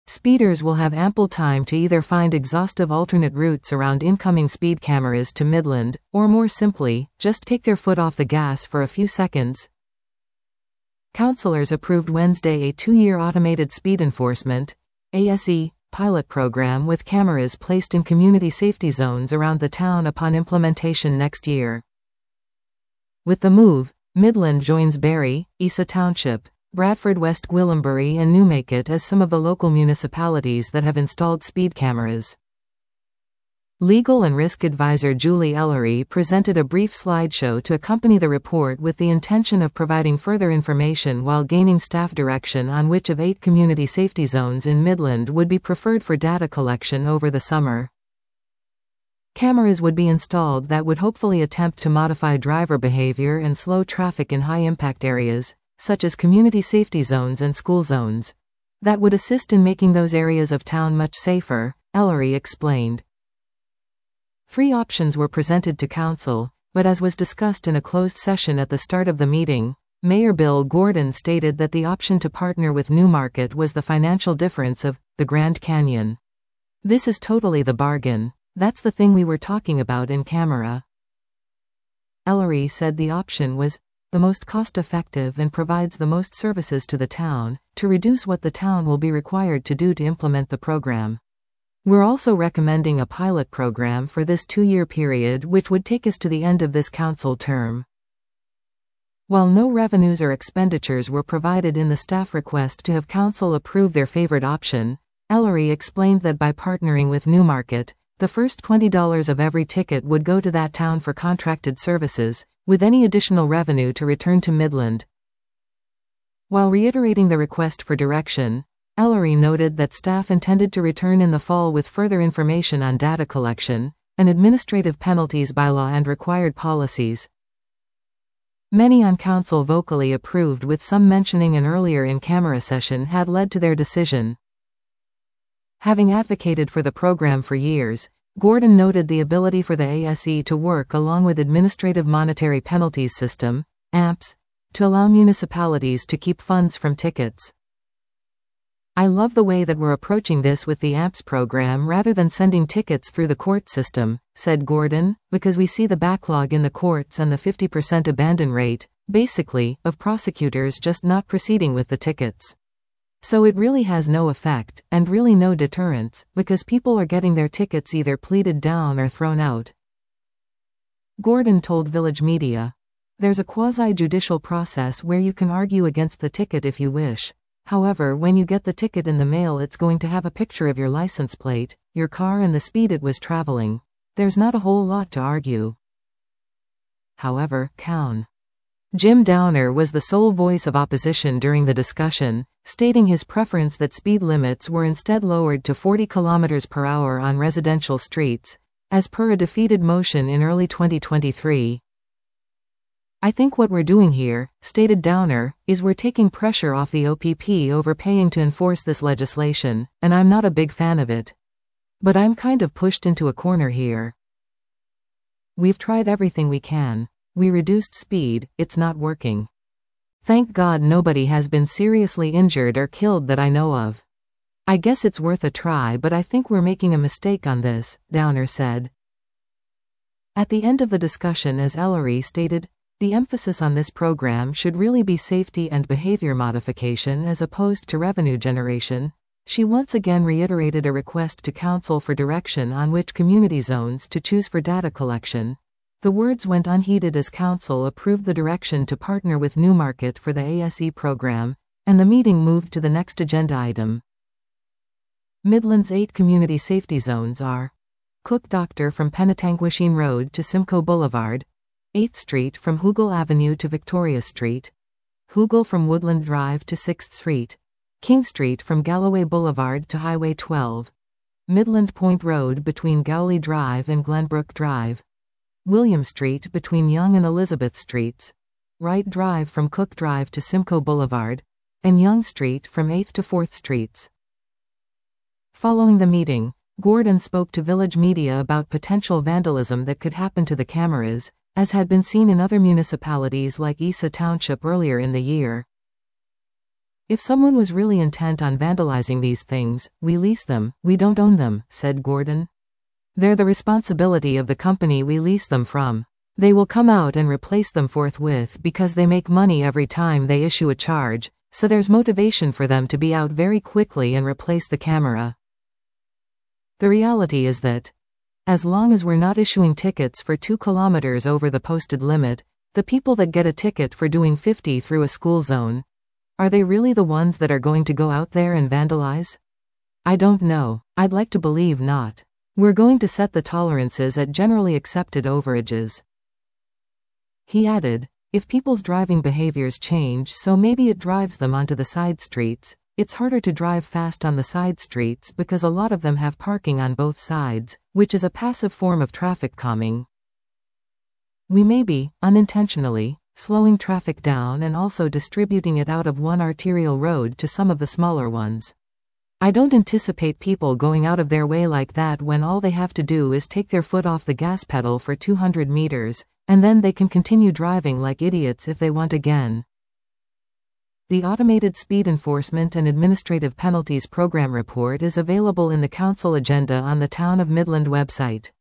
Speeders will have ample time to either find exhaustive alternate routes around incoming speed cameras to Midland, or more simply, just take their foot off the gas for a few seconds. Councillors approved Wednesday a 2-year automated speed enforcement (ASE) pilot program with cameras placed in community safety zones around the town upon implementation next year. With the move, Midland joins Barrie, Isa Township, Bradford, West Gwillimbury and Newmarket as some of the local municipalities that have installed speed cameras. Legal and risk advisor Julie Ellery presented a brief slideshow to accompany the report with the intention of providing further information while gaining staff direction on which of 8 community safety zones in Midland would be preferred for data collection over the summer. Cameras would be installed that would hopefully attempt to modify driver behavior and slow traffic in high-impact areas, such as community safety zones and school zones. That would assist in making those areas of town much safer, Ellery explained. 3 options were presented to Council, but as was discussed in a closed session at the start of the meeting, Mayor Bill Gordon stated that the option to partner with Newmarket was the financial difference of the Grand Canyon. This is totally the bargain. That's the thing we were talking about in camera. Ellery said the option was the most cost-effective and provides the most services to the town, to reduce what the town will be required to do to implement the program. We're also recommending a pilot program for this 2-year period which would take us to the end of this council term. While no revenues or expenditures were provided in the staff request to have council approve their favorite option, Ellery explained that by partnering with Newmarket, the first $20 of every ticket would go to that town for contracted services, with any additional revenue to return to Midland. While reiterating the request for direction, Ellery noted that staff intended to return in the fall with further information on data collection, and administrative penalties by law and required policies. Many on council vocally approved, with some mentioning an earlier in-camera session had led to their decision. Having advocated for the program for years, Gordon noted the ability for the ASE to work along with Administrative Monetary Penalties System, AMPS, to allow municipalities to keep funds from tickets. I love the way that we're approaching this with the AMPS program rather than sending tickets through the court system, said Gordon, because we see the backlog in the courts and the 50% abandon rate, basically, of prosecutors just not proceeding with the tickets. So it really has no effect, and really no deterrence, because people are getting their tickets either pleaded down or thrown out. Gordon told Village Media, "There's a quasi-judicial process where you can argue against the ticket if you wish. However, when you get the ticket in the mail, it's going to have a picture of your license plate, your car and the speed it was traveling. There's not a whole lot to argue." However, Jim Downer was the sole voice of opposition during the discussion, stating his preference that speed limits were instead lowered to 40 km per hour on residential streets, as per a defeated motion in early 2023. "I think what we're doing here," stated Downer, "is we're taking pressure off the OPP over paying to enforce this legislation, and I'm not a big fan of it. But I'm kind of pushed into a corner here. We've tried everything we can. We reduced speed, it's not working. Thank God nobody has been seriously injured or killed that I know of. I guess it's worth a try, but I think we're making a mistake on this," Downer said. At the end of the discussion, as Ellery stated, the emphasis on this program should really be safety and behavior modification as opposed to revenue generation. She once again reiterated a request to council for direction on which community zones to choose for data collection. The words went unheeded as council approved the direction to partner with Newmarket for the ASE program, and the meeting moved to the next agenda item. Midland's 8 community safety zones are Cook Doctor from Penetanguishene Road to Simcoe Boulevard, 8th Street from Hoogle Avenue to Victoria Street, Hoogle from Woodland Drive to 6th Street, King Street from Galloway Boulevard to Highway 12, Midland Point Road between Gowley Drive and Glenbrook Drive, William Street between Yonge and Elizabeth Streets, Wright Drive from Cook Drive to Simcoe Boulevard, and Yonge Street from 8th to 4th Streets. Following the meeting, Gordon spoke to Village Media about potential vandalism that could happen to the cameras, as had been seen in other municipalities like Isa Township earlier in the year. If someone was really intent on vandalizing these things, we lease them, we don't own them, said Gordon. They're the responsibility of the company we lease them from. They will come out and replace them forthwith because they make money every time they issue a charge, so there's motivation for them to be out very quickly and replace the camera. The reality is that, as long as we're not issuing tickets for 2 kilometers over the posted limit, the people that get a ticket for doing 50 through a school zone, are they really the ones that are going to go out there and vandalize? I don't know. I'd like to believe not. We're going to set the tolerances at generally accepted overages. He added, if people's driving behaviors change so maybe it drives them onto the side streets, it's harder to drive fast on the side streets because a lot of them have parking on both sides, which is a passive form of traffic calming. We may be, unintentionally, slowing traffic down and also distributing it out of one arterial road to some of the smaller ones. I don't anticipate people going out of their way like that when all they have to do is take their foot off the gas pedal for 200 meters, and then they can continue driving like idiots if they want again. The Automated Speed Enforcement and Administrative Penalties Program report is available in the Council agenda on the Town of Midland website.